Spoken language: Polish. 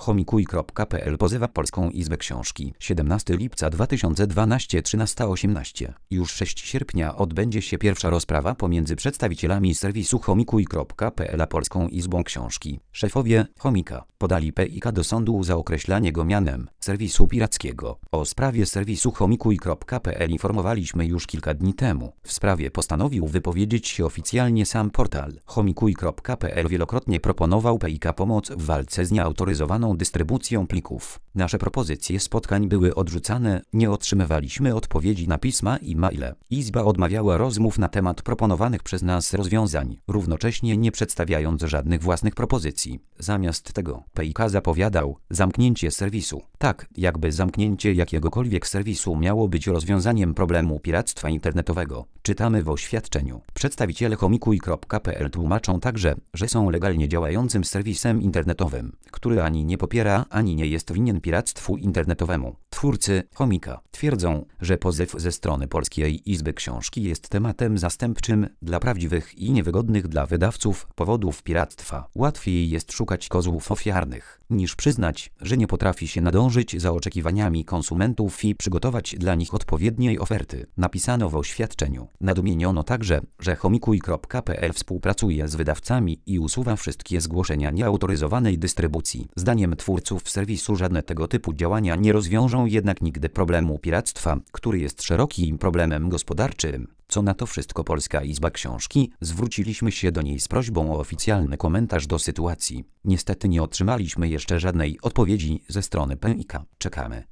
Homikuj.pl pozywa Polską Izbę Książki. 17 lipca 2012 13:18. Już 6 sierpnia odbędzie się pierwsza rozprawa pomiędzy przedstawicielami serwisu homikuj.pl a Polską Izbą Książki. Szefowie Chomika podali PIK do sądu za określanie go mianem serwisu pirackiego. O sprawie serwisu homikuj.pl informowaliśmy już kilka dni temu. W sprawie postanowił wypowiedzieć się oficjalnie sam portal. Homikuj.pl wielokrotnie proponował PIK pomoc w walce z nieautoryzowaną dystrybucją plików. Nasze propozycje spotkań były odrzucane, nie otrzymywaliśmy odpowiedzi na pisma i maile. Izba odmawiała rozmów na temat proponowanych przez nas rozwiązań, równocześnie nie przedstawiając żadnych własnych propozycji. Zamiast tego PIK zapowiadał zamknięcie serwisu. Tak, jakby zamknięcie jakiegokolwiek serwisu miało być rozwiązaniem problemu piractwa internetowego. Czytamy w oświadczeniu. Przedstawiciele homikuj.pl tłumaczą także, że są legalnie działającym serwisem internetowym, który ani nie popiera, ani nie jest winien piractwu internetowemu. Twórcy Chomika twierdzą, że pozew ze strony Polskiej Izby Książki jest tematem zastępczym dla prawdziwych i niewygodnych dla wydawców powodów piractwa. Łatwiej jest szukać kozłów ofiarnych, niż przyznać, że nie potrafi się nadążyć za oczekiwaniami konsumentów i przygotować dla nich odpowiedniej oferty. Napisano w oświadczeniu. Nadmieniono także, że homikuj.pl współpracuje z wydawcami i usuwa wszystkie zgłoszenia nieautoryzowanej dystrybucji. Zdaniem twórców serwisu żadne tego typu działania nie rozwiążą jednak nigdy problemu piractwa, który jest szerokim problemem gospodarczym. Co na to wszystko Polska Izba Książki? Zwróciliśmy się do niej z prośbą o oficjalny komentarz do sytuacji. Niestety nie otrzymaliśmy jeszcze żadnej odpowiedzi ze strony PIK. Czekamy.